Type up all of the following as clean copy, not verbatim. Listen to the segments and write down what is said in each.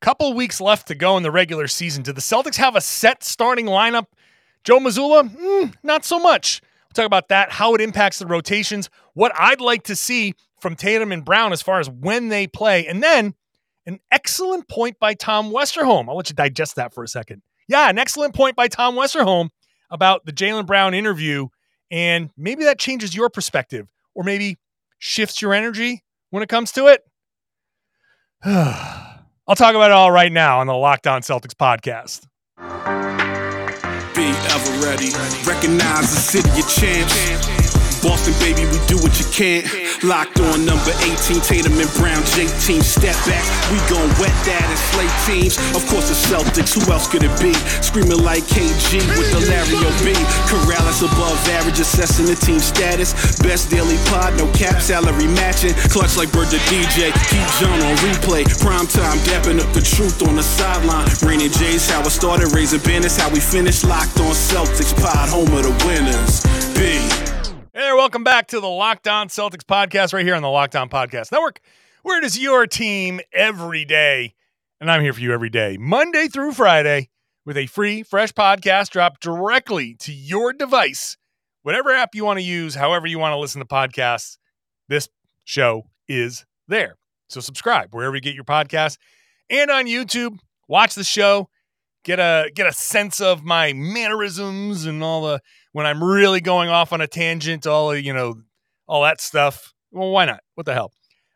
Couple weeks left to go in the regular season. Do the Celtics have a set starting lineup? Joe Mazzulla? Not so much. We'll talk about that, how it impacts the rotations, what I'd like to see from Tatum and Brown as far as when they play, and then an excellent point by Tom Westerholm. I'll let you digest that for a second. Yeah, an excellent point by Tom Westerholm about the Jaylen Brown interview, and maybe that changes your perspective or maybe shifts your energy when it comes to it. I'll talk about it all right now on the Locked On Celtics podcast. Be ever ready. Recognize the city of champs. Boston, baby, we do what you can't. Locked on number 18, Tatum and Brown, J-team, step back. We gon' wet that and slay teams. Of course, the Celtics, who else could it be? Screaming like KG with the Larry O.B. Corrales above average, assessing the team status. Best daily pod, no cap, salary matching. Clutch like Bird the DJ, keep John on replay. Prime time, dapping up the truth on the sideline. Raining J's, how it started, raising banners, how we finished. Locked on Celtics pod, home of the winners. B. Hey there, welcome back to the Locked On Celtics podcast right here on the Locked On Podcast Network, where it is your team every day, and I'm here for you every day, Monday through Friday, with a free, fresh podcast dropped directly to your device. Whatever app you want to use, however you want to listen to podcasts, this show is there. So subscribe wherever you get your podcasts, and on YouTube, watch the show, get a sense of my mannerisms and all the when I'm really going off on a tangent, all that stuff. Well, why not? What the hell?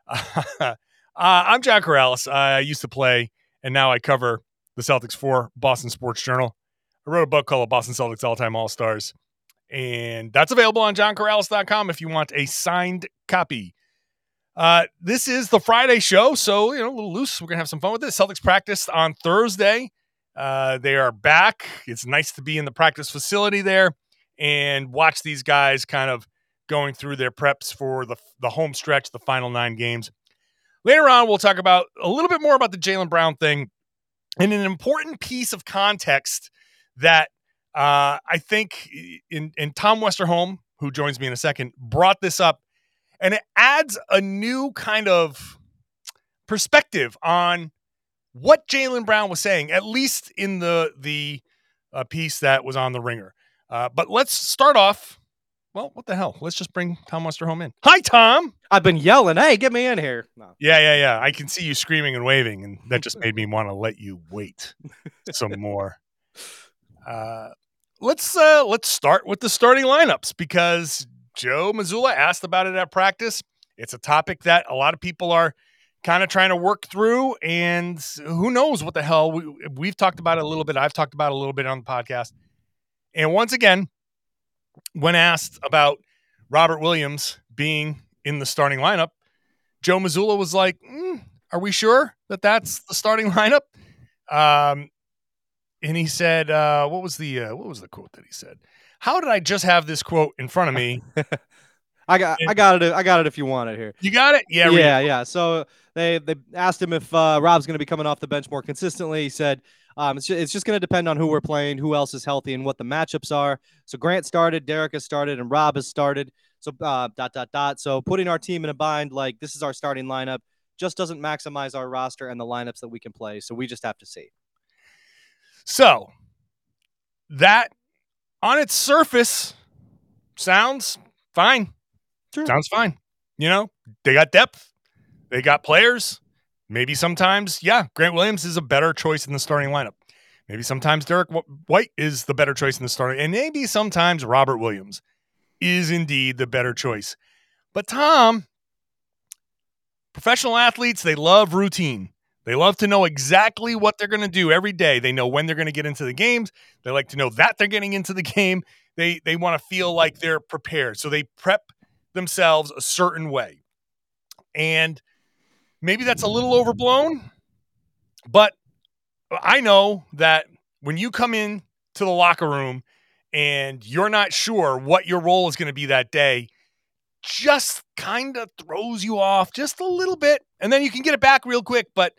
I'm John Corrales. I used to play, and now I cover the Celtics for Boston Sports Journal. I wrote a book called Boston Celtics All-Time All-Stars, and that's available on johncorrales.com if you want a signed copy. This is the Friday show, so, a little loose. We're going to have some fun with this. Celtics practiced on Thursday. They are back. It's nice to be in the practice facility there and watch these guys kind of going through their preps for the home stretch, the final 9 games. Later on, we'll talk about a little bit more about the Jaylen Brown thing and an important piece of context that I think in Tom Westerholm, who joins me in a second, brought this up, and it adds a new kind of perspective on what Jaylen Brown was saying, at least in the piece that was on The Ringer. But let's start off. Well, what the hell? Let's just bring Tom Westerholm in. Hi, Tom. I've been yelling, hey, get me in here. No. Yeah. I can see you screaming and waving, and that just made me want to let you wait some more. Let's start with the starting lineups, because Joe Mazzulla asked about it at practice. It's a topic that a lot of people are kind of trying to work through, and who knows what the hell. We've talked about it a little bit. I've talked about it a little bit on the podcast. And once again, when asked about Robert Williams being in the starting lineup, Joe Mazzulla was like, are we sure that that's the starting lineup? And he said, what was the quote that he said? How did I just have this quote in front of me? I got it if you want it here. You got it? Yeah. So they asked him if Rob's going to be coming off the bench more consistently. He said, it's just going to depend on who we're playing, who else is healthy, and what the matchups are. So Grant started, Derek has started, and Rob has started. So So putting our team in a bind, like this is our starting lineup, just doesn't maximize our roster and the lineups that we can play. So we just have to see. So that on its surface sounds fine. Sure. Sounds fine. They got depth. They got players. Maybe sometimes, Grant Williams is a better choice in the starting lineup. Maybe sometimes Derek White is the better choice in the starting. And maybe sometimes Robert Williams is indeed the better choice. But Tom, professional athletes, they love routine. They love to know exactly what they're going to do every day. They know when they're going to get into the games. They like to know that they're getting into the game. They want to feel like they're prepared. So they prep themselves a certain way. And maybe that's a little overblown, but I know that when you come in to the locker room and you're not sure what your role is going to be that day, just kind of throws you off just a little bit, and then you can get it back real quick. But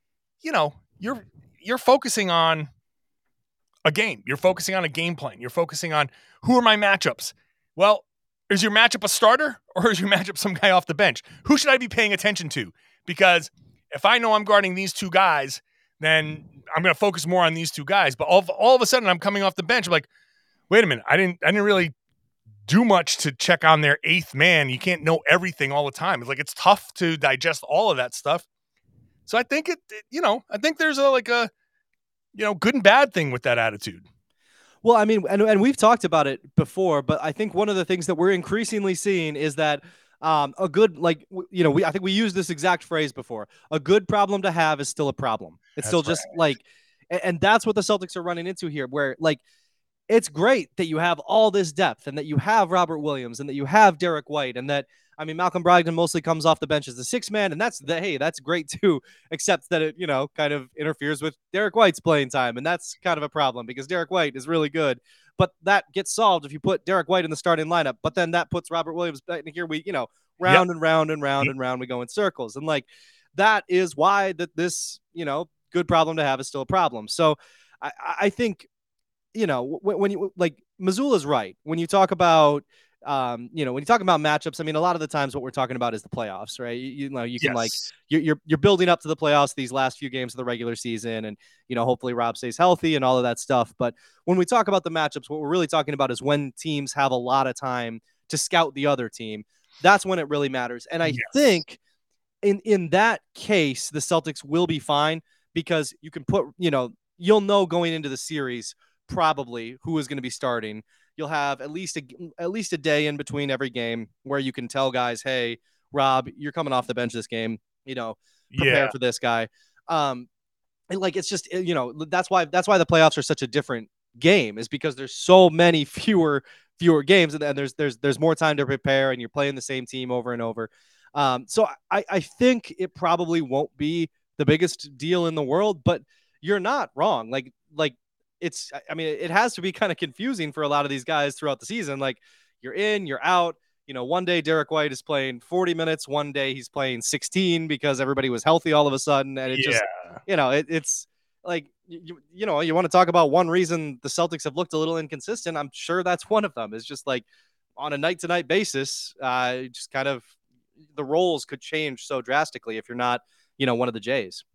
you're focusing on a game. You're focusing on a game plan. You're focusing on who are my matchups. Well, is your matchup a starter, or is your matchup some guy off the bench? Who should I be paying attention to? Because if I know I'm guarding these two guys, then I'm going to focus more on these two guys. But all of a sudden, I'm coming off the bench. I'm like, wait a minute, I didn't really do much to check on their eighth man. You can't know everything all the time. It's like it's tough to digest all of that stuff. So I think I think there's a good and bad thing with that attitude. Well, I mean, and we've talked about it before, but I think one of the things that we're increasingly seeing is that a good, I think we used this exact phrase before. A good problem to have is still a problem. It's still just and that's what the Celtics are running into here, where it's great that you have all this depth and that you have Robert Williams and that you have Derek White and that, I mean, Malcolm Brogdon mostly comes off the bench as the sixth man, and that's great too, except that it, kind of interferes with Derek White's playing time, and that's kind of a problem because Derek White is really good, but that gets solved if you put Derek White in the starting lineup, but then that puts Robert Williams back, and here we, round and round and round and round we go in circles, and that is why this, good problem to have is still a problem. So I think, when you Mazzulla's right when you talk about when you talk about matchups. I mean, a lot of the times what we're talking about is the playoffs, right? You can you're building up to the playoffs, these last few games of the regular season, and hopefully Rob stays healthy and all of that stuff. But when we talk about the matchups, what we're really talking about is when teams have a lot of time to scout the other team. That's when it really matters. And I think in that case, the Celtics will be fine because you can put you'll know going into the series probably who is going to be starting. You'll have at least a day in between every game where you can tell guys, hey, Rob, you're coming off the bench this game, prepare for this guy. And it's just, that's why the playoffs are such a different game, is because there's so many fewer games, and there's more time to prepare, and you're playing the same team over and over. So I think it probably won't be the biggest deal in the world, but you're not wrong. It has to be kind of confusing for a lot of these guys throughout the season. Like, you're in, you're out. One day Derek White is playing 40 minutes. One day he's playing 16 because everybody was healthy all of a sudden. And it's like, you want to talk about one reason the Celtics have looked a little inconsistent. I'm sure that's one of them. It's just like on a night to night basis, just kind of the roles could change so drastically if you're not, one of the Jays.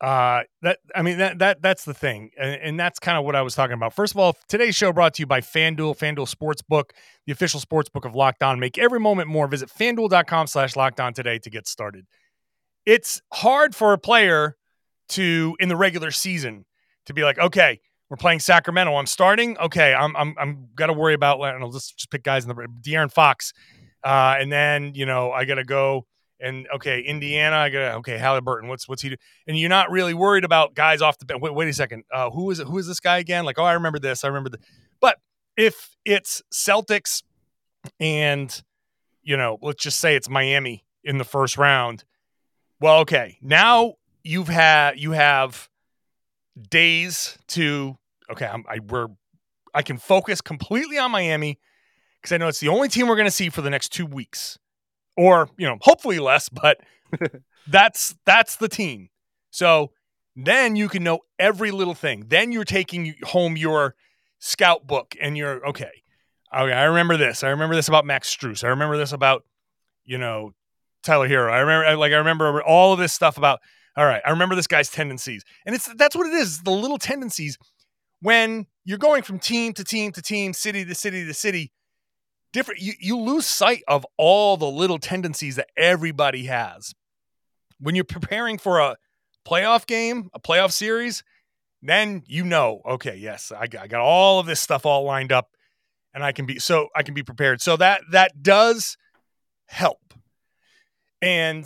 That's the thing. And that's kind of what I was talking about. First of all, today's show brought to you by FanDuel Sportsbook, the official sportsbook of Locked On. Make every moment more. Visit FanDuel.com/LockedOn today to get started. It's hard for a player in the regular season to be like, okay, we're playing Sacramento. I'm starting. Okay. I'm got to worry about, I'll just pick guys in the De'Aaron Fox. And then, I got to go. And Indiana, Halliburton, what's he do? And you're not really worried about guys off the bench. Wait a second. Who is this guy again? Like, I remember this. But if it's Celtics and, let's just say it's Miami in the first round. Well, okay. Now you have days to, I can focus completely on Miami because I know it's the only team we're going to see for the next 2 weeks. Or, hopefully less, but that's the team. So then you can know every little thing. Then you're taking home your scout book and you're, okay, I remember this. I remember this about Max Strus. I remember this about, Tyler Hero. I remember all of this stuff about, all right, I remember this guy's tendencies. And that's what it is, the little tendencies. When you're going from team to team to team, city to city to city, different, you lose sight of all the little tendencies that everybody has. When you're preparing for a playoff game, a playoff series, then okay, yes, I got all of this stuff all lined up, and I can be prepared. So that does help. And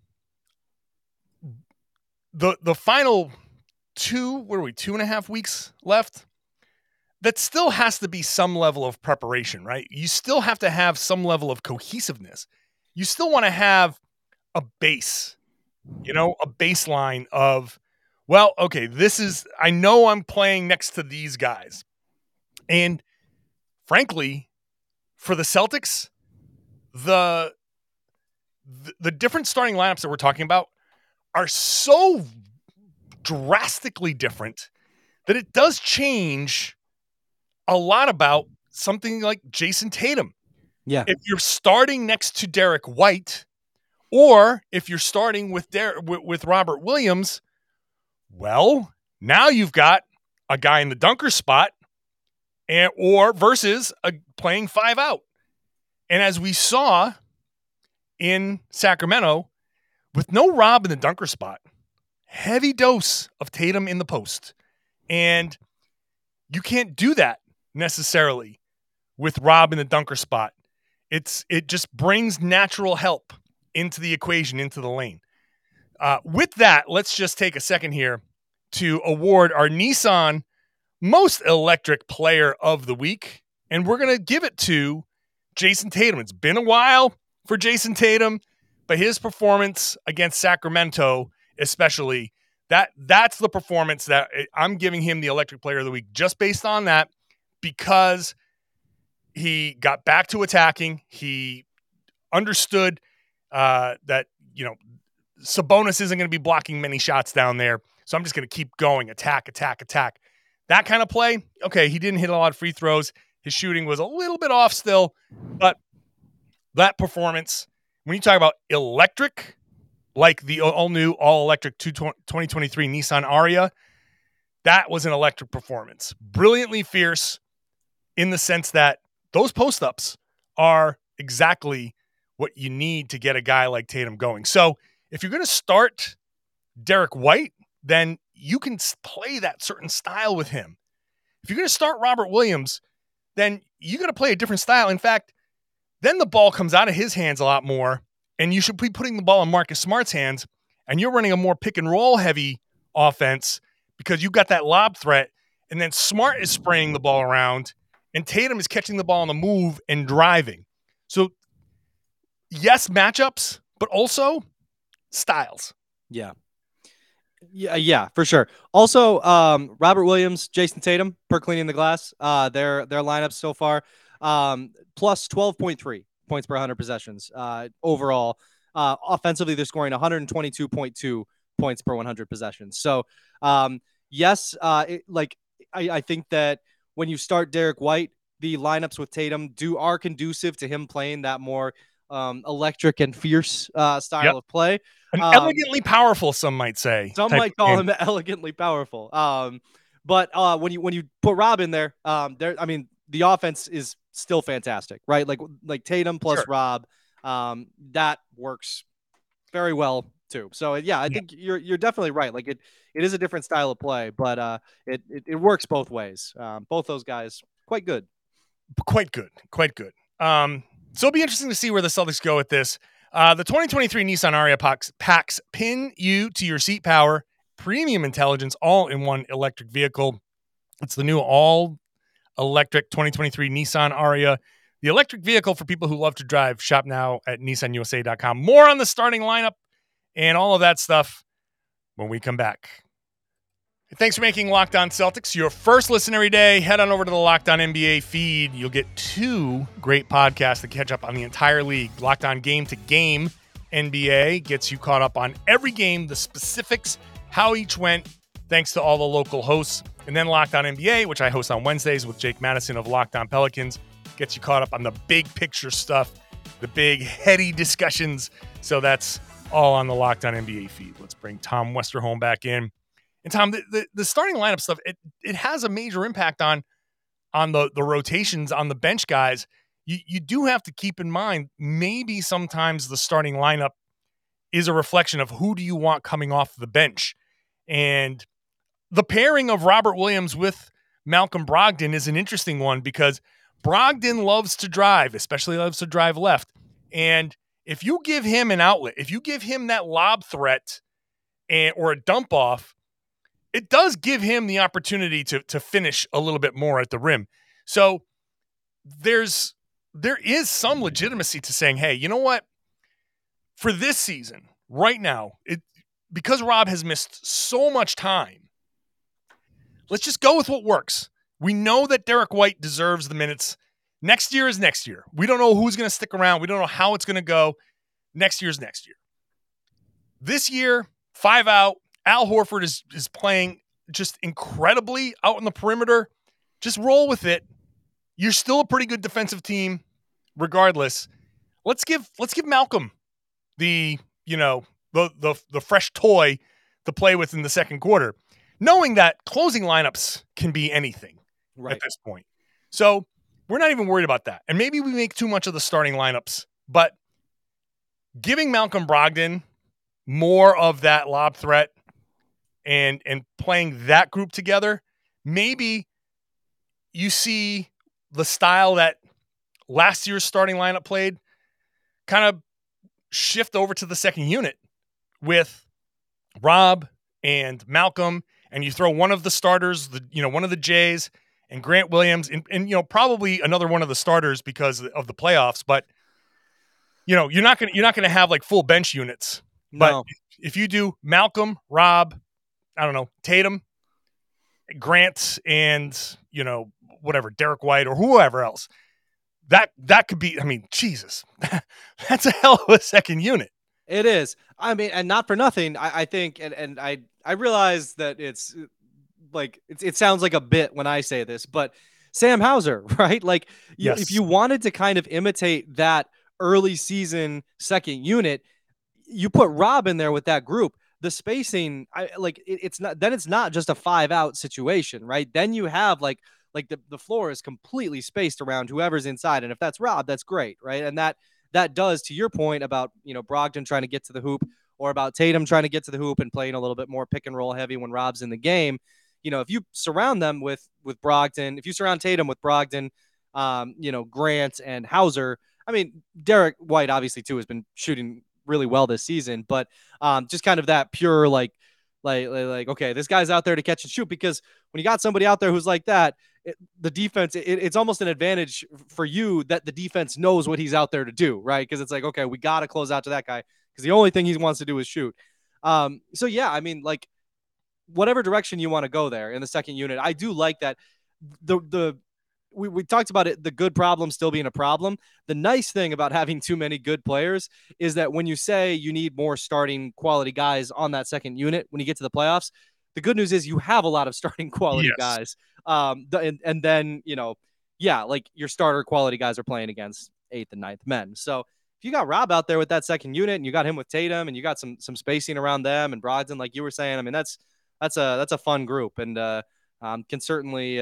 the final 2.5 weeks left. That still has to be some level of preparation, right? You still have to have some level of cohesiveness. You still want to have a base, a baseline of, well, okay, I know I'm playing next to these guys. And frankly, for the Celtics, the different starting lineups that we're talking about are so drastically different that it does change a lot about something like Jason Tatum. Yeah. If you're starting next to Derek White, or if you're starting with Robert Williams, Well, now you've got a guy in the dunker spot or versus playing 5 out. And as we saw in Sacramento, with no Rob in the dunker spot, heavy dose of Tatum in the post. And you can't do that necessarily with Rob in the dunker spot. It just brings natural help into the equation, into the lane. With that, let's just take a second here to award our Nissan Most Electric Player of the Week. And we're going to give it to Jayson Tatum. It's been a while for Jayson Tatum, but his performance against Sacramento, especially, that's the performance that I'm giving him the Electric Player of the Week just based on that, because he got back to attacking. He understood that, Sabonis isn't going to be blocking many shots down there. So I'm just going to keep going, attack. That kind of play, okay, he didn't hit a lot of free throws. His shooting was a little bit off still, but that performance, when you talk about electric, like the all-new, all-electric 2023 Nissan Ariya, that was an electric performance. Brilliantly fierce in the sense that those post-ups are exactly what you need to get a guy like Tatum going. So if you're going to start Derek White, then you can play that certain style with him. If you're going to start Robert Williams, then you got to play a different style. In fact, then the ball comes out of his hands a lot more, and you should be putting the ball in Marcus Smart's hands, and you're running a more pick and roll heavy offense because you've got that lob threat, and then Smart is spraying the ball around, and Tatum is catching the ball on the move and driving. So, yes, matchups, but also styles. Yeah, for sure. Also, Robert Williams, Jayson Tatum per cleaning the glass. Their lineups so far, plus 12.3 points per 100 possessions. Overall, offensively, they're scoring 122.2 points per 100 possessions. So, yes, I think that when you start Derek White, the lineups with Tatum are conducive to him playing that more electric and fierce style of play. Elegantly powerful, some might say. Some might call him elegantly powerful. But when you put Rob in there, the offense is still fantastic, right? Like Tatum plus Rob, that works very well too. So yeah, I think you're definitely right. Like it is a different style of play, but it works both ways. Both those guys quite good. Quite good. So it'll be interesting to see where the Celtics go with this. The 2023 Nissan Ariya packs pin you to your seat power, premium intelligence, all in one electric vehicle. It's the new all-electric 2023 Nissan Ariya, the electric vehicle for people who love to drive. Shop now at nissanusa.com. More on the starting lineup and all of that stuff when we come back. Thanks for making Locked On Celtics your first listen every day. Head on over to the Locked On NBA feed. You'll get 2 great podcasts to catch up on the entire league. Locked On Game to Game NBA gets you caught up on every game, the specifics, how each went, thanks to all the local hosts. And then Locked On NBA, which I host on Wednesdays with Jake Madison of Locked On Pelicans, gets you caught up on the big picture stuff, the big heady discussions. So that's all on the Locked On NBA feed. Let's bring Tom Westerholm back in. And Tom, the starting lineup stuff, it has a major impact on the rotations, on the bench guys. You do have to keep in mind, maybe sometimes the starting lineup is a reflection of who do you want coming off the bench. And the pairing of Robert Williams with Malcolm Brogdon is an interesting one because Brogdon loves to drive, especially loves to drive left. And if you give him an outlet, if you give him that lob threat or a dump off, it does give him the opportunity to finish a little bit more at the rim. So there is some legitimacy to saying, hey, you know what? For this season, right now, because Rob has missed so much time, let's just go with what works. We know that Derek White deserves the minutes. Next year is next year. We don't know who's going to stick around. We don't know how it's going to go. Next year's next year. This year, 5 out. Al Horford is playing just incredibly out on the perimeter. Just roll with it. You're still a pretty good defensive team, regardless. Let's give Malcolm the fresh toy to play with in the second quarter, knowing that closing lineups can be anything at this point. So we're not even worried about that. And maybe we make too much of the starting lineups, but giving Malcolm Brogdon more of that lob threat and playing that group together, maybe you see the style that last year's starting lineup played kind of shift over to the second unit with Rob and Malcolm, and you throw one of the starters, one of the Jays and Grant Williams, and probably another one of the starters because of the playoffs. But you're not gonna have like full bench units. No. But if you do Malcolm, Rob, I don't know, Tatum, Grant, and whatever, Derek White or whoever else, that could be. I mean, Jesus, that's a hell of a second unit. It is. I mean, and not for nothing. I think, and I realize that it's like it sounds like a bit when I say this, but Sam Hauser, right? Like, Yes. If you wanted to kind of imitate that early season second unit, you put Rob in there with that group. The spacing, it's not just a 5-out situation, right? Then you have like the floor is completely spaced around whoever's inside, and if that's Rob, that's great, right? And that does, to your point about Brogdon trying to get to the hoop, or about Tatum trying to get to the hoop and playing a little bit more pick and roll heavy when Rob's in the game. If you surround them with Brogdon, if you surround Tatum with Brogdon, Grant and Hauser, I mean, Derek White obviously too has been shooting really well this season, but just kind of that pure like okay, this guy's out there to catch and shoot, because when you got somebody out there who's like that, the defense, it's almost an advantage for you that the defense knows what he's out there to do, right? Because it's like, okay, we got to close out to that guy because the only thing he wants to do is shoot. So yeah, I mean, like whatever direction you want to go there in the second unit, I do like that. We talked about it, the good problem still being a problem. The nice thing about having too many good players is that when you say you need more starting quality guys on that second unit, when you get to the playoffs, the good news is you have a lot of starting quality guys. And then, like your starter quality guys are playing against 8th and 9th men. So if you got Rob out there with that second unit and you got him with Tatum and you got some spacing around them and Brogdon, like you were saying, I mean, that's a fun group, and can certainly,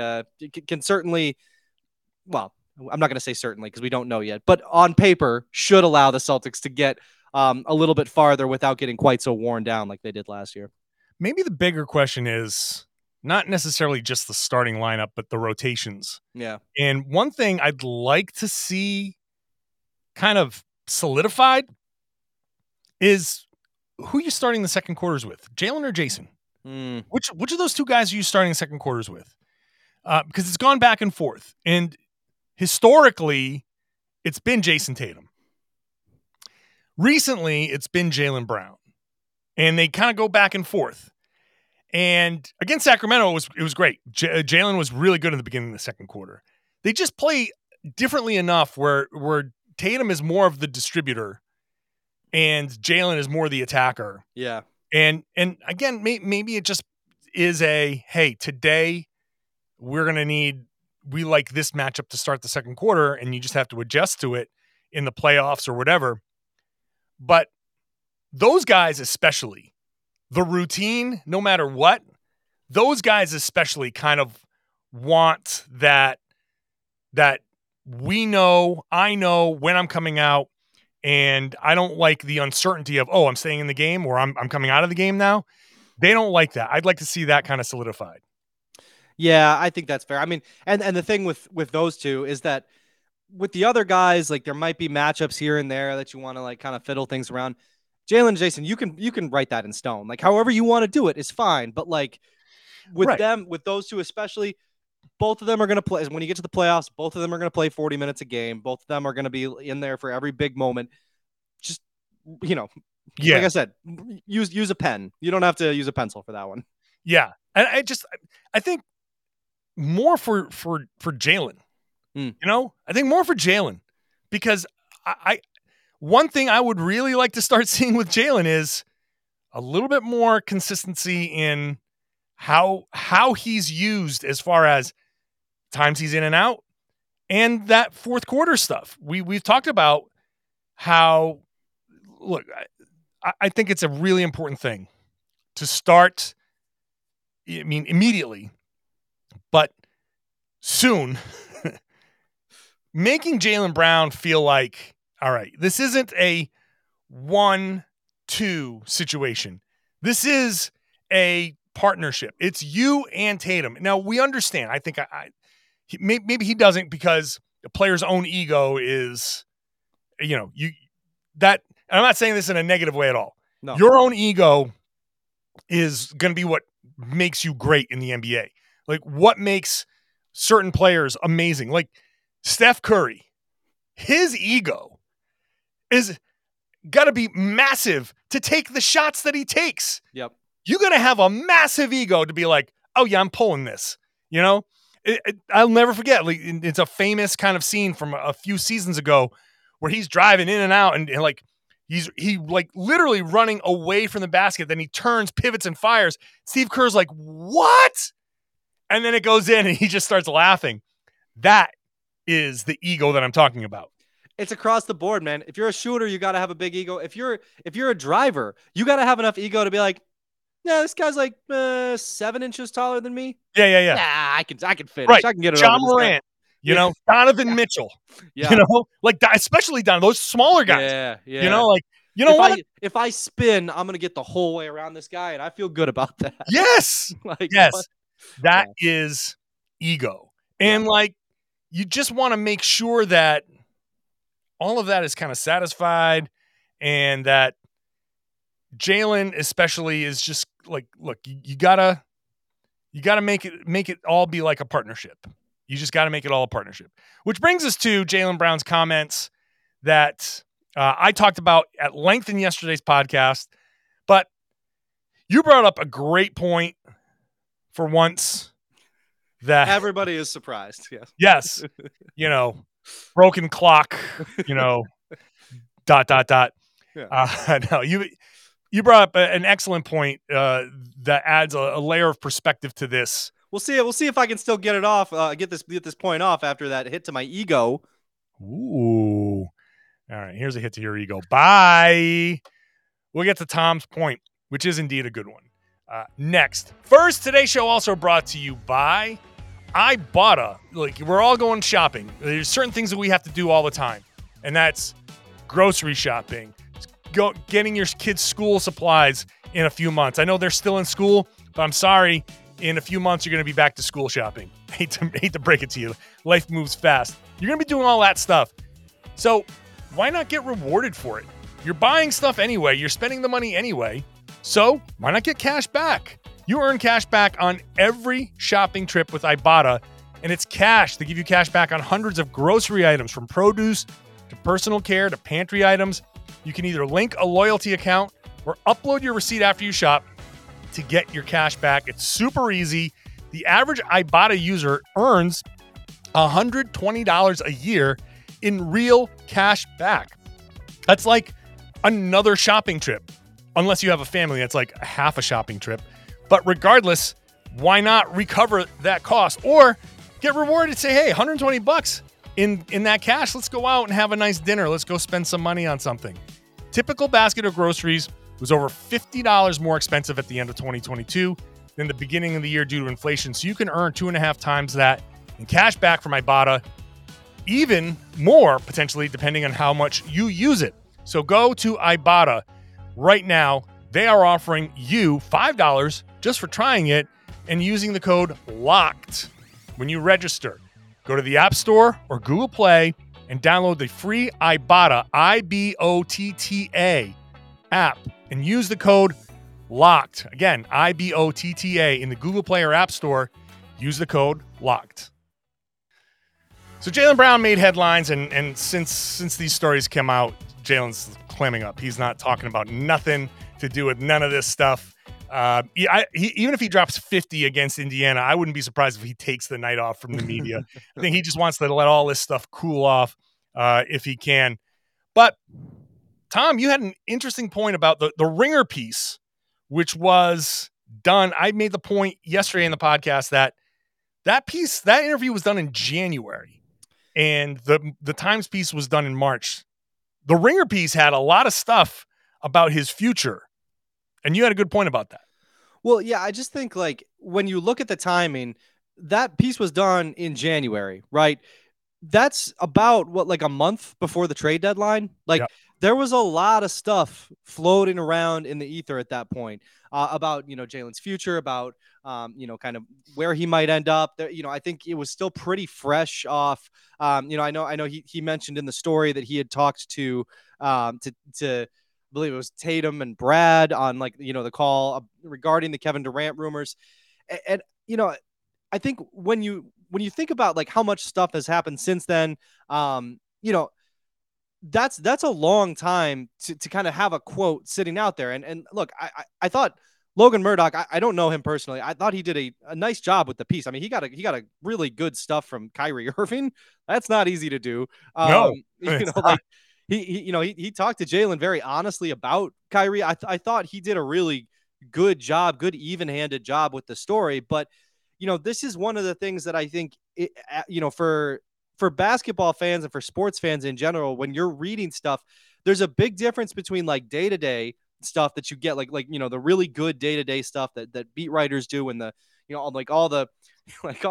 well, I'm not going to say certainly because we don't know yet, but on paper should allow the Celtics to get a little bit farther without getting quite so worn down like they did last year. Maybe the bigger question is not necessarily just the starting lineup, but the rotations. Yeah. And one thing I'd like to see kind of solidified is who you starting the second quarters with, Jalen or Jason? Which of those two guys are you starting the second quarters with? Because it's gone back and forth. And historically, it's been Jason Tatum. Recently, it's been Jaylen Brown. And they kind of go back and forth. And against Sacramento, it was great. Jalen was really good in the beginning of the second quarter. They just play differently enough where Tatum is more of the distributor and Jalen is more the attacker. Yeah. And again, maybe it just is hey, today we like this matchup to start the second quarter, and you just have to adjust to it in the playoffs or whatever. But those guys especially, the routine, no matter what, those guys especially kind of want that I know when I'm coming out, and I don't like the uncertainty of, I'm staying in the game or I'm coming out of the game now. They don't like that. I'd like to see that kind of solidified. Yeah, I think that's fair. I mean, and the thing with those two is that with the other guys, like there might be matchups here and there that you want to like kind of fiddle things around. Jalen and Jason, you can write that in stone. Like however you want to do it is fine. But like with them, with those two especially, both of them are going to play. When you get to the playoffs, both of them are going to play 40 minutes a game. Both of them are going to be in there for every big moment. Just, like I said, use a pen. You don't have to use a pencil for that one. Yeah. And I think more for Jalen, I think more for Jalen, because one thing I would really like to start seeing with Jalen is a little bit more consistency in how he's used as far as times he's in and out and that fourth quarter stuff. We've talked about how, look, I think it's a really important thing to start, I mean, immediately, but soon, making Jaylen Brown feel like, all right, this isn't a 1-2 situation. This is a partnership. It's you and Tatum. Now, we understand. I think maybe he doesn't, because the player's own ego is, that, and I'm not saying this in a negative way at all. No. Your own ego is going to be what makes you great in the NBA. Like, what makes certain players amazing. Like Steph Curry, his ego is got to be massive to take the shots that he takes. Yep. You got to have a massive ego to be like, oh yeah, I'm pulling this, I'll never forget. Like, it's a famous kind of scene from a few seasons ago where he's driving in and out and like, he like literally running away from the basket. Then he turns, pivots, and fires. Steve Kerr's like, what? And then it goes in and he just starts laughing. That is the ego that I'm talking about. It's across the board, man. If you're a shooter, you got to have a big ego. If you're a driver, you got to have enough ego to be like, yeah, this guy's like 7 inches taller than me. Yeah. Nah, I can finish. Right. I can get it John over Morant. Donovan Mitchell, like especially those smaller guys, Yeah. If I spin, I'm going to get the whole way around this guy. And I feel good about that. Yes. Yes. What? That is ego. And you just want to make sure that all of that is kind of satisfied, and that Jaylen especially is just like, look, you gotta make it all be like a partnership. You just got to make it all a partnership, which brings us to Jaylen Brown's comments that I talked about at length in yesterday's podcast. But you brought up a great point for once, that everybody is surprised. Yes. Broken clock, ... No, you brought up an excellent point that adds a layer of perspective to this. We'll see if I can still get it off. Get this point off after that hit to my ego. Ooh. All right. Here's a hit to your ego. Bye. We'll get to Tom's point, which is indeed a good one. Next. First, today's show also brought to you by Ibotta. Like, we're all going shopping. There's certain things that we have to do all the time, and that's grocery shopping, getting your kids' school supplies in a few months. I know they're still in school, but I'm sorry. In a few months, you're going to be back to school shopping. Hate to break it to you. Life moves fast. You're going to be doing all that stuff. So why not get rewarded for it? You're buying stuff anyway. You're spending the money anyway. So why not get cash back? You earn cash back on every shopping trip with Ibotta, and it's cash. They give you cash back on hundreds of grocery items, from produce to personal care to pantry items. You can either link a loyalty account or upload your receipt after you shop to get your cash back. It's super easy. The average Ibotta user earns $120 a year in real cash back. That's like another shopping trip. Unless you have a family, that's like half a shopping trip. But regardless, why not recover that cost or get rewarded? Say, hey, $120 in that cash. Let's go out and have a nice dinner. Let's go spend some money on something. Typical basket of groceries was over $50 more expensive at the end of 2022 than the beginning of the year due to inflation. So you can earn 2.5 times that in cash back from Ibotta, even more potentially depending on how much you use it. So go to Ibotta right now. They are offering you $5 just for trying it and using the code LOCKED when you register. Go to the App Store or Google Play and download the free Ibotta, IBOTTA app, and use the code LOCKED. Again, IBOTTA in the Google Play or App Store. Use the code LOCKED. So Jaylen Brown made headlines, and since these stories came out, Jaylen's clamming up. He's not talking about nothing to do with none of this stuff. Even if he drops 50 against Indiana, I wouldn't be surprised if he takes the night off from the media. I think he just wants to let all this stuff cool off if he can. But Tom, you had an interesting point about the Ringer piece, which was done. I made the point yesterday in the podcast that interview was done in January, and the Times piece was done in March. The Ringer piece had a lot of stuff about his future, and you had a good point about that. Well, yeah, I just think like when you look at the timing, that piece was done in January, right? That's about what, like a month before the trade deadline. Like Yeah. there was a lot of stuff floating around in the ether at that point about Jalen's future, about kind of where he might end up. There, I think it was still pretty fresh off. I know he mentioned in the story that he had talked to I believe it was Tatum and Brad on like the call regarding the Kevin Durant rumors, and I think when you think about like how much stuff has happened since then, um, you know, that's a long time to kind of have a quote sitting out there. And look, I thought Logan Murdoch, I don't know him personally. I thought he did a nice job with the piece. I mean, he got a really good stuff from Kyrie Irving. That's not easy to do. No, it's not. Like he talked to Jalen very honestly about Kyrie. I thought he did a really good job, good even-handed job with the story. But this is one of the things that I think for basketball fans and for sports fans in general, when you're reading stuff, there's a big difference between like day-to-day stuff that you get like the really good day-to-day stuff that beat writers do, and the like all the like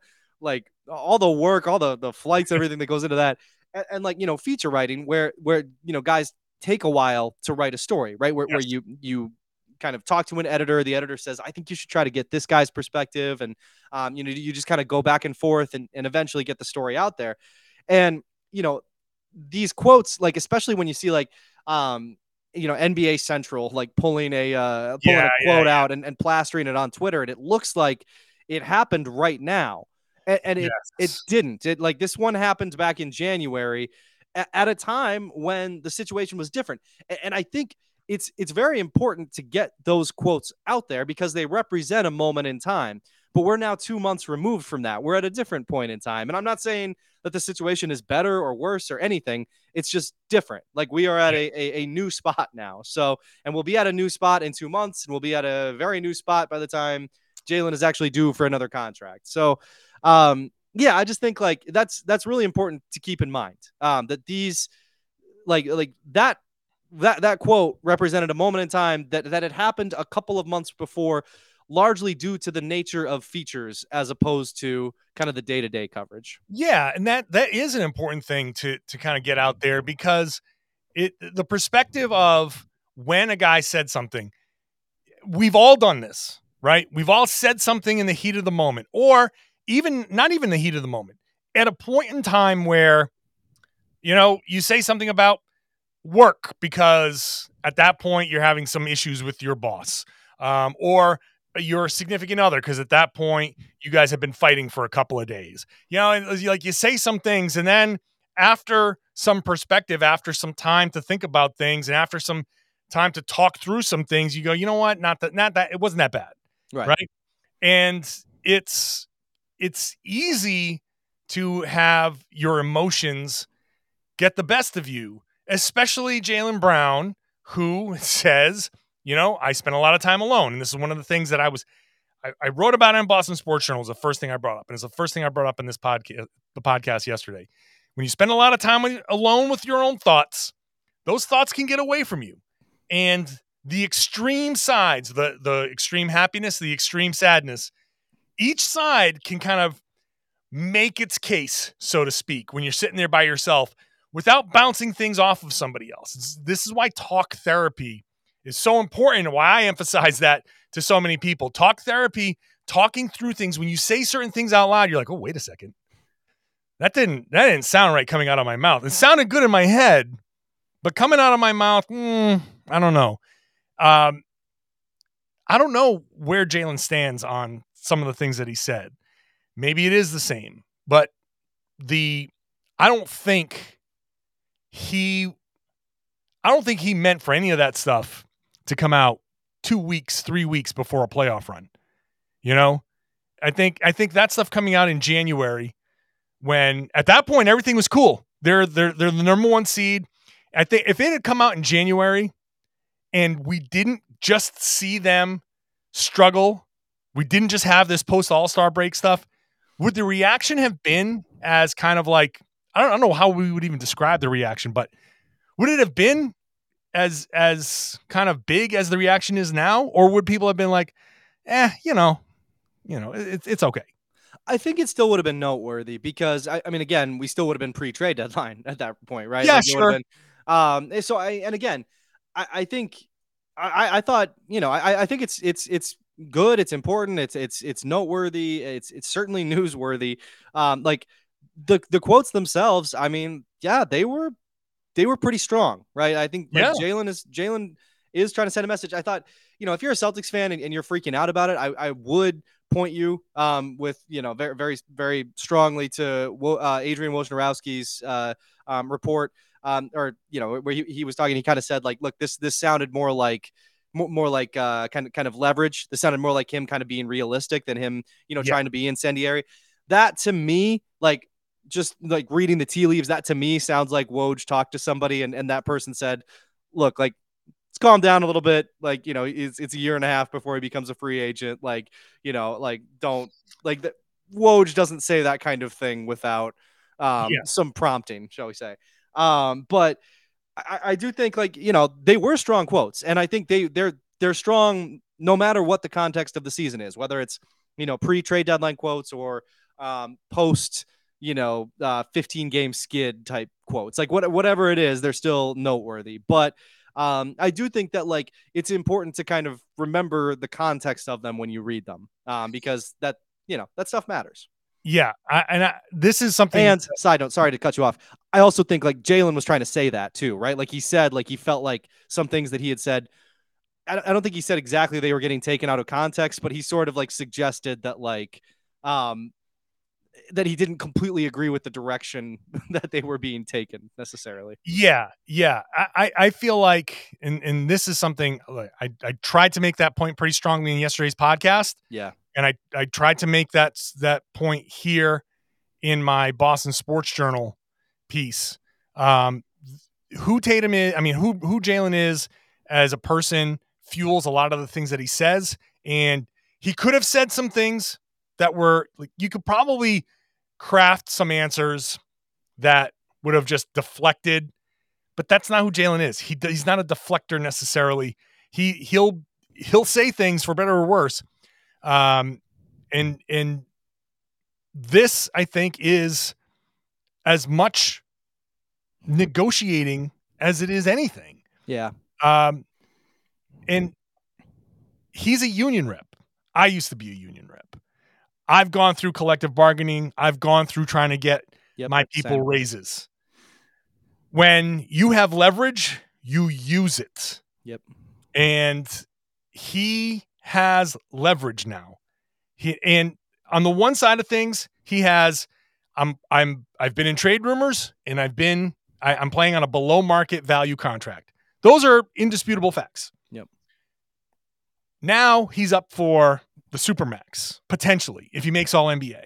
all the work, all the flights, everything that goes into that, and like feature writing where guys take a while to write a story, right? Where Yes. you kind of talk to an editor, the editor says, I think you should try to get this guy's perspective, and you just kind of go back and forth and eventually get the story out there. And these quotes, like especially when you see like NBA Central like pulling a quote out and plastering it on Twitter, and it looks like it happened right now, and it Yes. didn't. It like this one happened back in January at a time when the situation was different, and I think it's very important to get those quotes out there because they represent a moment in time. But we're now 2 months removed from that. We're at a different point in time. And I'm not saying that the situation is better or worse or anything. It's just different. Like we are at a new spot now. So, and we'll be at a new spot in 2 months, and we'll be at a very new spot by the time Jalen is actually due for another contract. So, yeah, I just think like that's really important to keep in mind, that these like that quote represented a moment in time that had happened a couple of months before, largely due to the nature of features as opposed to kind of the day-to-day coverage. Yeah, and that is an important thing to kind of get out there, because the perspective of when a guy said something, we've all done this, right? We've all said something in the heat of the moment, or even not even the heat of the moment, at a point in time where you say something about work because at that point you're having some issues with your boss, or your significant other, because at that point you guys have been fighting for a couple of days, and like you say some things, and then after some perspective, after some time to think about things, and after some time to talk through some things, you go, you know what, not that it wasn't that bad, right? And it's easy to have your emotions get the best of you, especially Jaylen Brown, who says, I spent a lot of time alone. And this is one of the things that I wrote about in Boston Sports Journal. Is the first thing I brought up. And it's the first thing I brought up in the podcast yesterday. When you spend a lot of time alone with your own thoughts, those thoughts can get away from you. And the extreme sides, the extreme happiness, the extreme sadness, each side can kind of make its case, so to speak, when you're sitting there by yourself without bouncing things off of somebody else. This is why talk therapy is so important, and why I emphasize that to so many people. Talk therapy, talking through things. When you say certain things out loud, you're like, oh, wait a second. That didn't sound right coming out of my mouth. It sounded good in my head, but coming out of my mouth, I don't know. I don't know where Jalen stands on some of the things that he said. Maybe it is the same, but I don't think he meant for any of that stuff to come out 2 weeks, 3 weeks before a playoff run. I think that stuff coming out in January, when at that point everything was cool. They're the number one seed. I think if it had come out in January and we didn't just see them struggle, we didn't just have this post All-Star break stuff, would the reaction have been as kind of like, I don't know how we would even describe the reaction, but would it have been as kind of big as the reaction is now? Or would people have been like, it's okay. I think it still would have been noteworthy because I mean, again, we still would have been pre-trade deadline at that point, right? Yeah, Like, it would sure. have been. So I think I thought, I think it's good. It's important. It's noteworthy. It's certainly newsworthy. Like the quotes themselves. I mean, yeah, they were pretty strong, right? I think like Yeah. Jalen is trying to send a message. I thought, if you're a Celtics fan and you're freaking out about it, I would point you with very very very strongly to Adrian Wojnarowski's report, or where he was talking. He kind of said like, look, this sounded more like kind of leverage. This sounded more like him kind of being realistic than him trying to be incendiary. That to me, like, just like reading the tea leaves, that to me sounds like Woj talked to somebody and that person said, look, like, let's calm down a little bit. Like, it's a year and a half before he becomes a free agent. Like, don't like that. Woj doesn't say that kind of thing without some prompting, shall we say. But I do think, like, they were strong quotes, and I think they're strong no matter what the context of the season is, whether it's, pre-trade deadline quotes or post 15 game skid type quotes, like whatever it is, they're still noteworthy. But I do think that, like, it's important to kind of remember the context of them when you read them, because that stuff matters. Yeah. This is something. And side note, sorry to cut you off, I also think like Jalen was trying to say that too, right? Like he said, like he felt like some things that he had said, I don't think he said exactly they were getting taken out of context, but he sort of like suggested that, like, that he didn't completely agree with the direction that they were being taken necessarily. Yeah. I feel like, and this is something I tried to make that point pretty strongly in yesterday's podcast. Yeah. And I tried to make that point here in my Boston Sports Journal piece. Who Tatum is, I mean, who Jalen is as a person fuels a lot of the things that he says. And he could have said some things that were like, you could probably craft some answers that would have just deflected, but that's not who Jalen is. He's not a deflector necessarily. He'll say things for better or worse. And this, I think, is as much negotiating as it is anything. Yeah. And he's a union rep. I used to be a union rep. I've gone through collective bargaining. I've gone through trying to get my people raises. When you have leverage, you use it. Yep. And he has leverage now. And on the one side of things, he has, I've been in trade rumors, and I'm playing on a below market value contract. Those are indisputable facts. Yep. Now he's up for the Supermax, potentially, if he makes all NBA.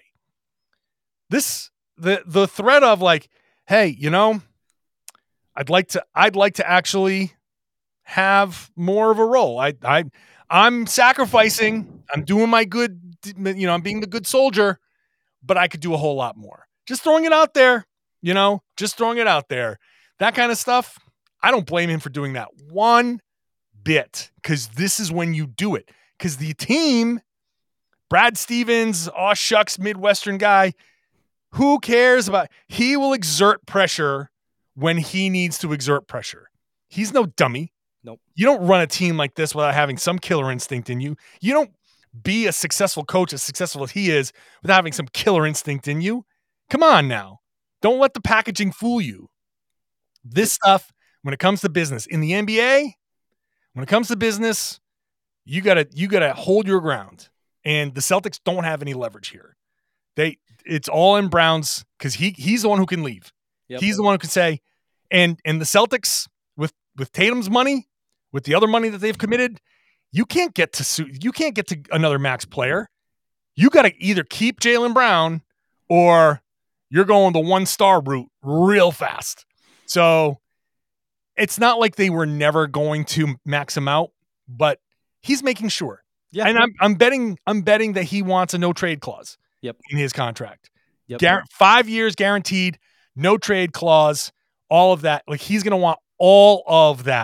The threat of like, hey, I'd like to actually have more of a role. I'm sacrificing. I'm doing my good. I'm being the good soldier, but I could do a whole lot more. Just throwing it out there. Just throwing it out there. That kind of stuff. I don't blame him for doing that one bit, because this is when you do it. Because the team, Brad Stevens, aw shucks, Midwestern guy, who cares about? He will exert pressure when he needs to exert pressure. He's no dummy. Nope. You don't run a team like this without having some killer instinct in you. You don't be a successful coach, as successful as he is, without having some killer instinct in you. Come on now. Don't let the packaging fool you. This stuff, when it comes to business in the NBA, when it comes to business, you gotta hold your ground. And the Celtics don't have any leverage here. It's all in Brown's, because he's the one who can leave. Yep. He's the one who can say, and the Celtics with Tatum's money, with the other money that they've committed, you can't get to another max player. You got to either keep Jaylen Brown or you're going the 1-star route real fast. So it's not like they were never going to max him out, but he's making sure. Yeah. And I'm betting that he wants a no trade clause. Yep. In his contract. Yep. 5 years guaranteed, no trade clause, all of that. Like, he's going to want all of that.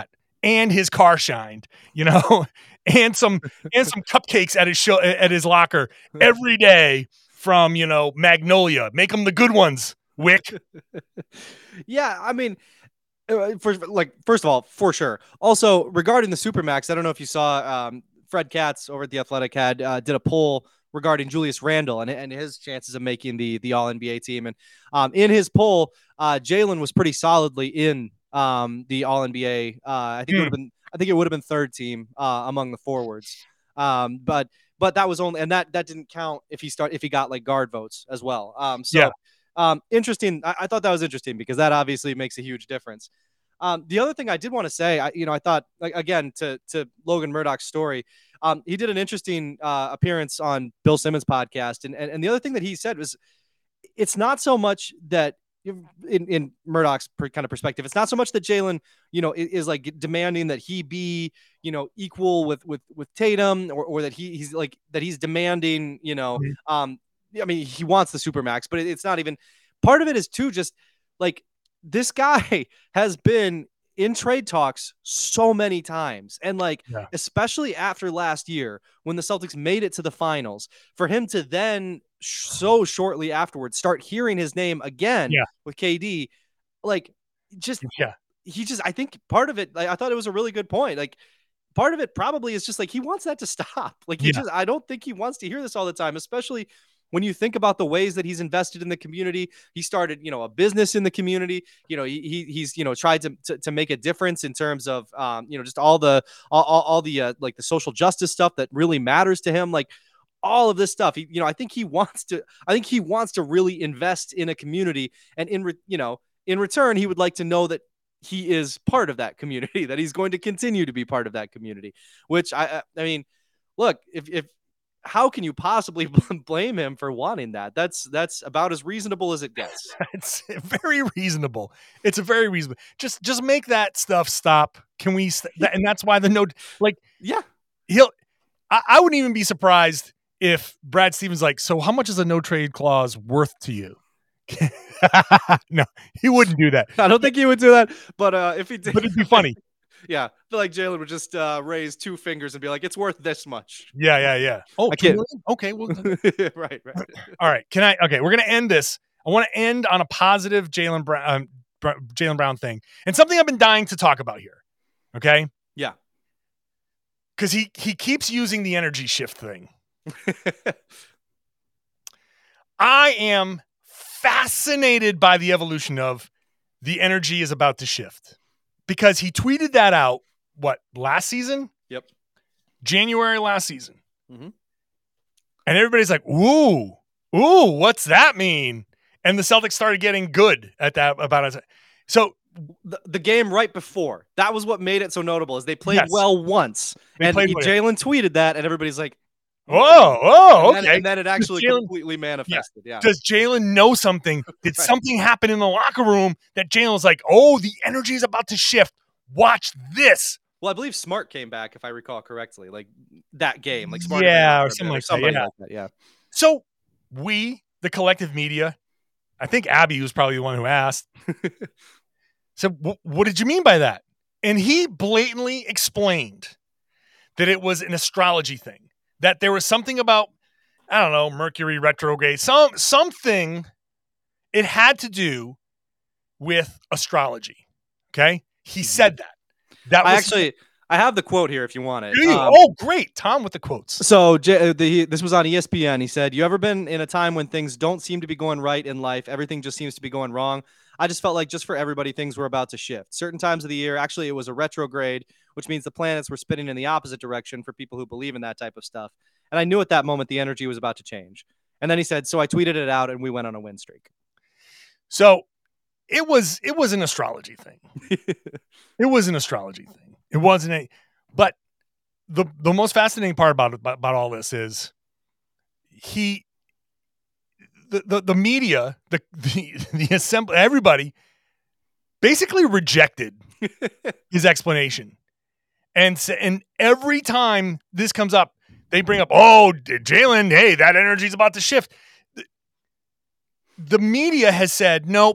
and his car shined, and some cupcakes at his locker every day from, Magnolia. Make them the good ones, Wick. Yeah, I mean, first of all, for sure. Also, regarding the Supermax, I don't know if you saw Fred Katz over at The Athletic did a poll regarding Julius Randle and his chances of making the All-NBA team. And in his poll, Jalen was pretty solidly in the All-NBA. I think it would have been third team among the forwards. But that was only, and that didn't count if he got like guard votes as well. Interesting. I thought that was interesting because that obviously makes a huge difference. The other thing I did want to say, I thought, like, again, to Logan Murdoch's story, he did an interesting appearance on Bill Simmons' podcast. And the other thing that he said was, it's not so much that in Murdoch's kind of perspective, it's not so much that Jalen, is like demanding that he be, equal with Tatum or that he's demanding, I mean, he wants the Supermax, but it's not even part of it is too, just like, this guy has been in trade talks so many times. And especially after last year, when the Celtics made it to the finals, for him to then so shortly afterwards start hearing his name again with KD, I think part of it, I thought it was a really good point. Like, part of it probably is just like, he wants that to stop. Like, I don't think he wants to hear this all the time, especially when you think about the ways that he's invested in the community. He started, a business in the community. He's tried to make a difference in terms of, just all the like the social justice stuff that really matters to him. Like, all of this stuff, I think he wants to really invest in a community, and in return, he would like to know that he is part of that community, that he's going to continue to be part of that community, which I mean, look, if how can you possibly blame him for wanting that? That's about as reasonable as it gets. It's very reasonable. It's a very reasonable. Just make that stuff stop. Can we? And that's why the note, I wouldn't even be surprised if Brad Stevens like, so how much is a no trade clause worth to you? No, he wouldn't do that. I don't think he would do that. But if he did, but it'd be funny. Yeah, I feel like Jalen would just raise two fingers and be like, "It's worth this much." Yeah. Oh, I can't. Okay, well, right. All right. Okay, we're gonna end this. I want to end on a positive Jaylen Brown thing, and something I've been dying to talk about here. Okay. Yeah. Because he keeps using the energy shift thing. I am fascinated by the evolution of the energy is about to shift. Because he tweeted that out, last season? Yep. January last season. Mm-hmm. And everybody's like, ooh, what's that mean? And the Celtics started getting good at that about it. So the game right before, that was what made it so notable, is they played well once. Jalen tweeted that, and everybody's like, okay. And then it actually completely manifested. Yeah. Does Jalen know something? Did something happen in the locker room that Jalen was like, oh, the energy is about to shift. Watch this. Well, I believe Smart came back, if I recall correctly, like that game. Like Smart, or something like that. Yeah. So we, the collective media, I think Abby was probably the one who asked. So what did you mean by that? And he blatantly explained that it was an astrology thing. That there was something about, I don't know, Mercury retrograde, something. It had to do with astrology. Okay, he said that. I have the quote here if you want it. Do you? Oh, great, Tom with the quotes. So this was on ESPN. He said, "You ever been in a time when things don't seem to be going right in life? Everything just seems to be going wrong. I just felt like just for everybody, things were about to shift. Certain times of the year, actually, it was a retrograde, which means the planets were spinning in the opposite direction for people who believe in that type of stuff. And I knew at that moment the energy was about to change." And then he said, "So I tweeted it out and we went on a win streak." So it was an astrology thing. It was an astrology thing. It wasn't but the most fascinating part about all this is the media, the assembly, everybody basically rejected his explanation. And every time this comes up, they bring up, oh, Jalen, hey, that energy's about to shift. The media has said, nope,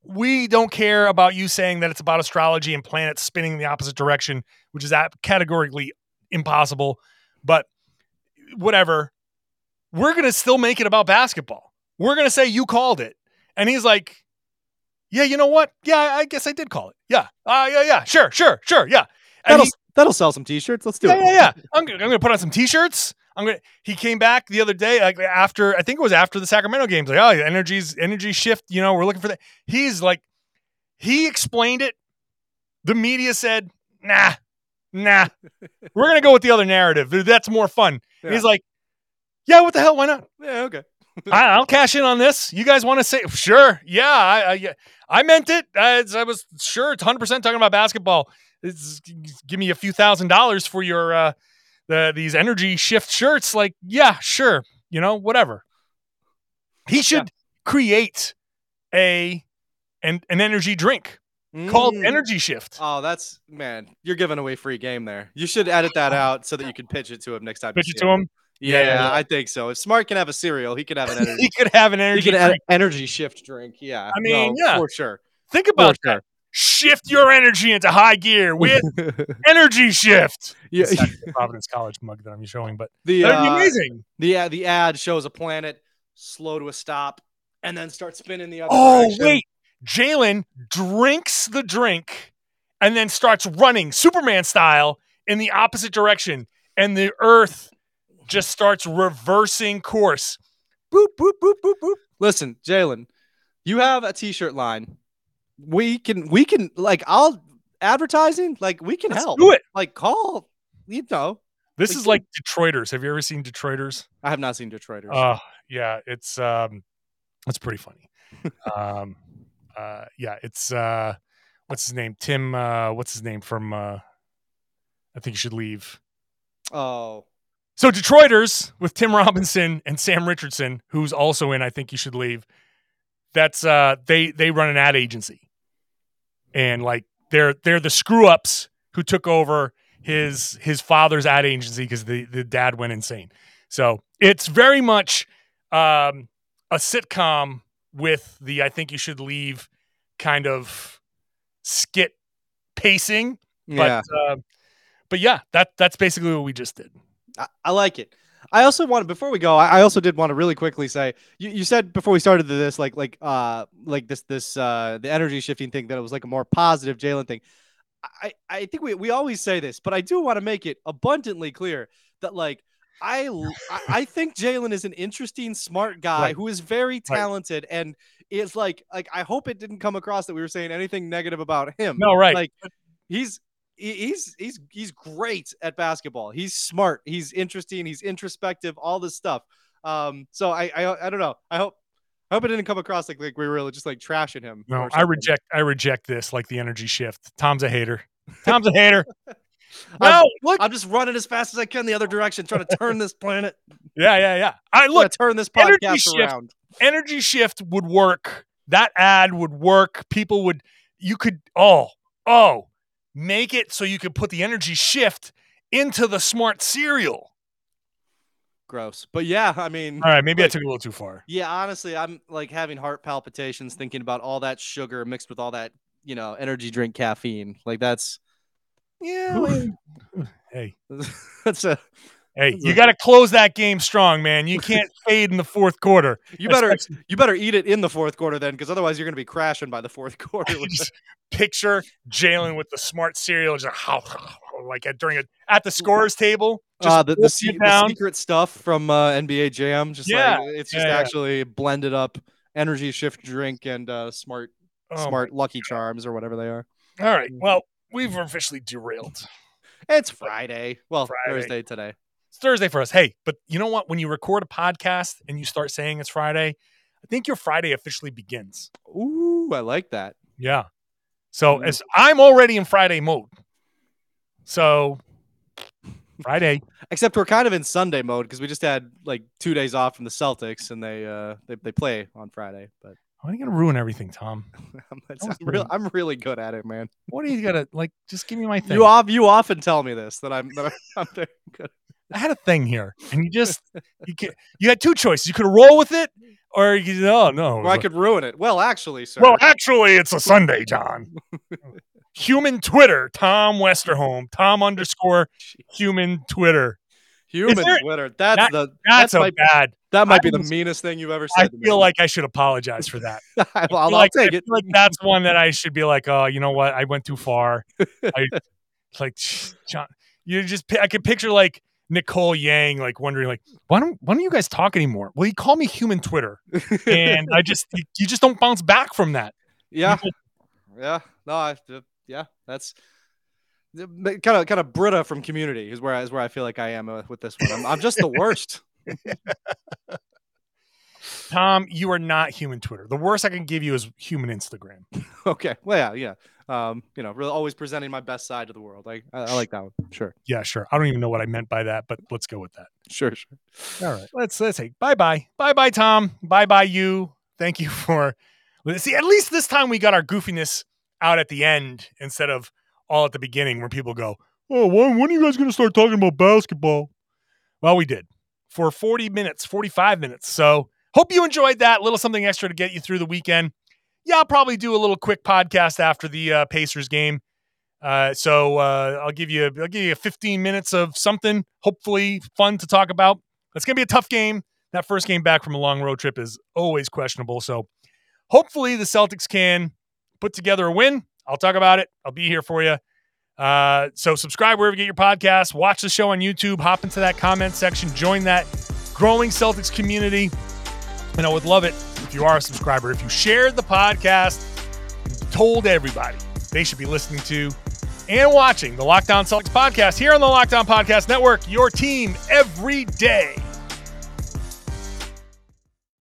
we don't care about you saying that it's about astrology and planets spinning in the opposite direction, which is categorically impossible. But whatever, we're going to still make it about basketball. We're going to say you called it. And he's like, yeah, you know what? Yeah, I guess I did call it. Yeah. Yeah. Sure. Yeah. And that'll sell some t-shirts. Let's do it. Yeah. I'm going to put on some t-shirts. He came back the other day, like after, I think it was after the Sacramento games. Like, oh, energy shift. You know, we're looking for that. He's like, he explained it. The media said, nah. We're going to go with the other narrative. That's more fun. Yeah. He's like, yeah, what the hell? Why not? Yeah. Okay. I'll cash in on this. You guys want to say, sure. Yeah. I meant it. I was sure it's 100% talking about basketball. Give me a few $1,000s for your, these energy shift shirts. Like, yeah, sure. You know, whatever. He should create an energy drink called Energy Shift. Oh, man, you're giving away free game there. You should edit that out so that you can pitch it to him next time. Pitch it to him? Yeah, I think so. If Smart can have a cereal, he could have an energy. He could have an energy drink. Energy shift drink. Yeah. I mean, yeah. For sure. Think about that. Sure. Shift your energy into high gear with Energy Shift. Yeah. It's the Providence College mug that I'm showing, but that'd be amazing. The ad shows a planet slow to a stop and then start spinning the other direction. Wait. Jalen drinks the drink and then starts running Superman style in the opposite direction, and the Earth just starts reversing course. Boop, boop, boop, boop, boop. Listen, Jalen, you have a t-shirt line. We can like, I'll advertising, like, we can help. Do it. Like, call, you know. This is like Detroiters. Have you ever seen Detroiters? I have not seen Detroiters. Yeah, it's pretty funny. Yeah, it's what's his name? Tim, what's his name from I Think You Should Leave. Oh. So Detroiters with Tim Robinson and Sam Richardson, who's also in I Think You Should Leave. That's they run an ad agency. And like they're the screw ups who took over his father's ad agency because the dad went insane. So it's very much a sitcom with the I Think You Should Leave kind of skit pacing. Yeah. But yeah, that's basically what we just did. I like it. I also want to, before we go, I also did want to really quickly say, you said before we started this, like this the energy shifting thing, that it was like a more positive Jalen thing. I think we always say this, but I do want to make it abundantly clear that, like, I think Jalen is an interesting, smart guy who is very talented and is like I hope it didn't come across that we were saying anything negative about him. No, right. Like he's great at basketball. He's smart. He's interesting. He's introspective. All this stuff. So I don't know. I hope it didn't come across like we were just like trashing him. No, I reject this, like the energy shift. Tom's a hater. Tom's a hater. No, look, I'm just running as fast as I can the other direction, trying to turn this planet. Yeah. Turn this podcast around. Energy shift would work. That ad would work. Make it so you could put the energy shift into the Smart cereal. Gross. But yeah, I mean. All right, maybe I took it a little too far. Yeah, honestly, I'm like having heart palpitations thinking about all that sugar mixed with all that, energy drink caffeine. Like that's. Yeah. Hey. Hey, you got to close that game strong, man. You can't fade in the fourth quarter. You better eat it in the fourth quarter then, because otherwise you're going to be crashing by the fourth quarter. Just picture Jalen with the Smart cereal, just like at the scorers table. The secret stuff from NBA Jam. It's just actually blended up energy shift drink and Smart Lucky Charms or whatever they are. All right. Well, we've officially derailed. It's Friday. Well, Thursday today. It's Thursday for us. Hey, but you know what? When you record a podcast and you start saying it's Friday, I think your Friday officially begins. Ooh, I like that. Yeah. So as I'm already in Friday mode. So Friday. Except we're kind of in Sunday mode because we just had like 2 days off from the Celtics and they play on Friday. But why are you gonna ruin everything, Tom? I'm really good at it, man. What are you gonna like? Just give me my thing. You often tell me this that I'm very good. I had a thing here, and you had two choices. You could roll with it, Or no. Or I could ruin it. Well, actually, sir. Well, actually, it's a Sunday, John. Human Twitter, Tom Westerholm, Tom_human Twitter. Human Twitter. That might be the meanest thing you've ever said. I feel like I should apologize for that. I'll take it. Like that's one that I should be like, oh, you know what? I went too far. It's like, John, I could picture like Nicole Yang like wondering like, why don't you guys talk anymore? Well, you call me Human Twitter, and you just don't bounce back from that. Yeah, that's kind of Britta from Community is where I feel like I am with this one. I'm just the worst. Tom, you are not Human Twitter. The worst I can give you is Human Instagram. Okay. Well, yeah. Really always presenting my best side to the world. I like that one. Sure. Yeah, sure. I don't even know what I meant by that, but let's go with that. Sure. All right. Let's say bye-bye. Bye-bye, Tom. Bye-bye, you. Thank you for... See, at least this time we got our goofiness out at the end instead of all at the beginning where people go, oh, when are you guys going to start talking about basketball? Well, we did for 40 minutes, 45 minutes. So hope you enjoyed that. Little something extra to get you through the weekend. Yeah, I'll probably do a little quick podcast after the Pacers game. So I'll give you 15 minutes of something, hopefully fun to talk about. It's going to be a tough game. That first game back from a long road trip is always questionable. So hopefully the Celtics can put together a win. I'll talk about it. I'll be here for you. So subscribe wherever you get your podcasts. Watch the show on YouTube. Hop into that comment section. Join that growing Celtics community. And I would love it if you are a subscriber, if you shared the podcast and told everybody they should be listening to and watching the Locked On Celtics podcast here on the Locked On Podcast Network, your team every day.